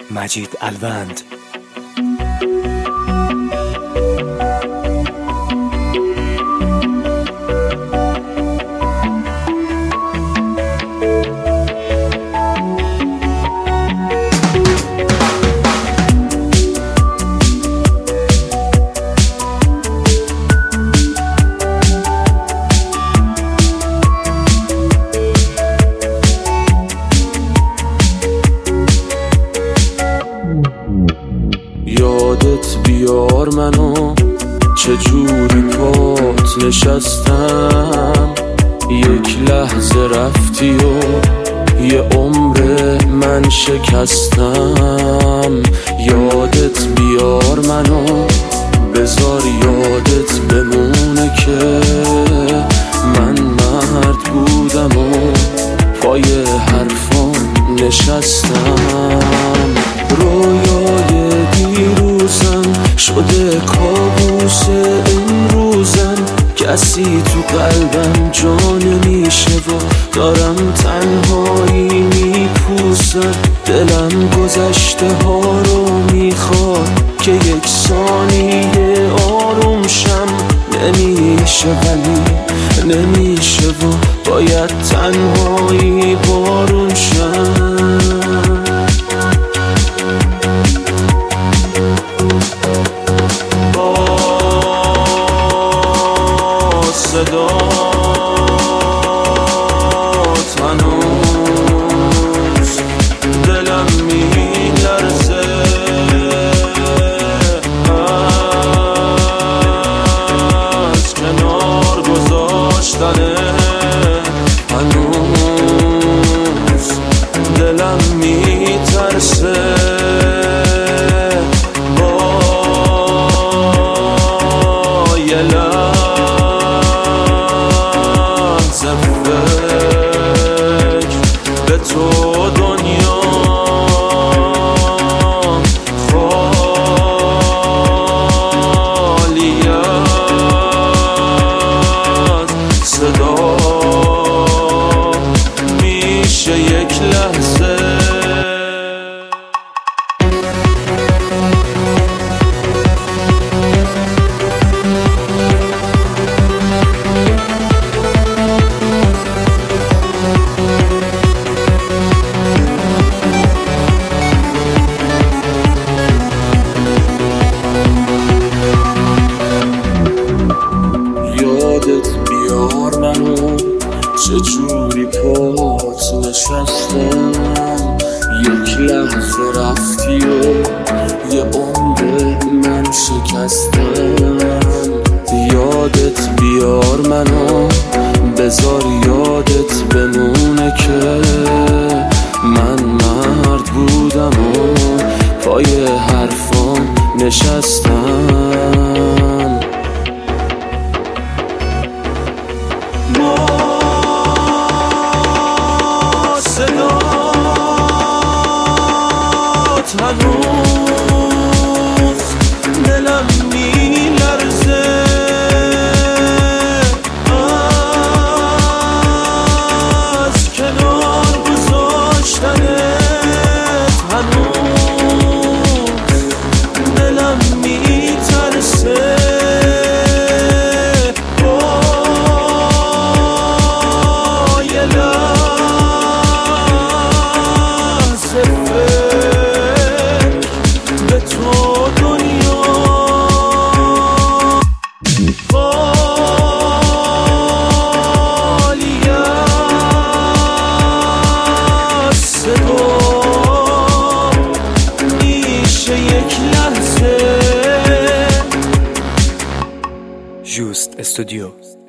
مجید الوند. یادت بیار منو چجوری پات نشستم، یک لحظه رفتی و یه عمر من شکستم. یادت بیار منو بذار یادت بمونه که من مرد بودم و پای حرفام نشستم. رویای دیروزم شده کابوس امروزم، کسی تو قلبم جا نمیشه و دارم تنهایی میپوسم. دلم گذشته ها رو میخواد که یک ثانیه آروم شم، نمیشه ولی نمیشه و باید تنهایی بارون شم. صدات هنوز دلم میلرزه، از کنار گذاشتنه هنوز دلم میترسه. با یه فکر به تو دنیا خالی از صدا میشه یک لحظه. یادت بیار منو چجوری پات نشستم، یک لحظه رفتی و یه عمر من شکستم. یادت بیار منو بذار یادت بمونه که من مرد بودم و پای حرفام نشستم. صدات هنوز دلم میلرزه، از کنار گذاشتنت هنوز دلم میترسه. جوست استودیو.